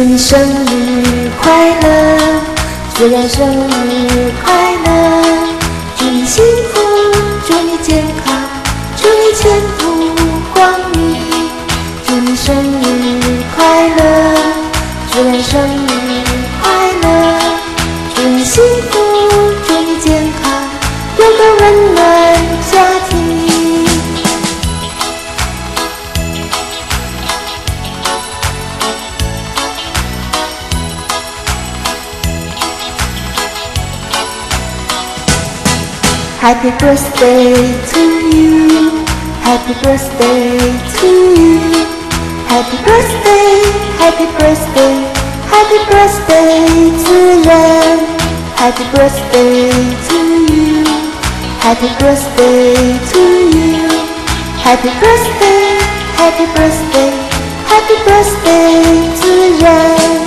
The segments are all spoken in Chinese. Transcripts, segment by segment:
你生日快乐，虽然生日快乐，祝你幸福，祝你健康，祝你前途光明。祝你生日快乐，虽然生日快乐，祝你幸福，祝你健康，有个温暖家庭。Happy birthday to you, happy birthday to you, happy birthday, happy birthday, happy birthday to you, happy birthday to you, happy birthday to you, happy birthday, happy birthday, happy birthday to you.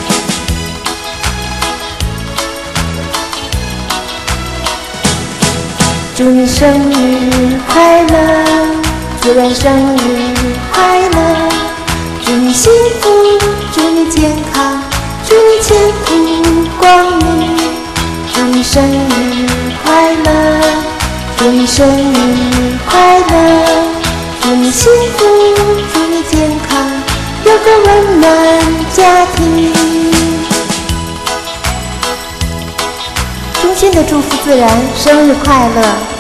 祝你生日快乐，虽然生日快乐，祝你幸福，祝你健康，祝你前途光明。祝你生日快乐，祝你生日快乐，祝你幸福，祝你健康，有个温暖家庭。衷心的祝福自然生日快乐。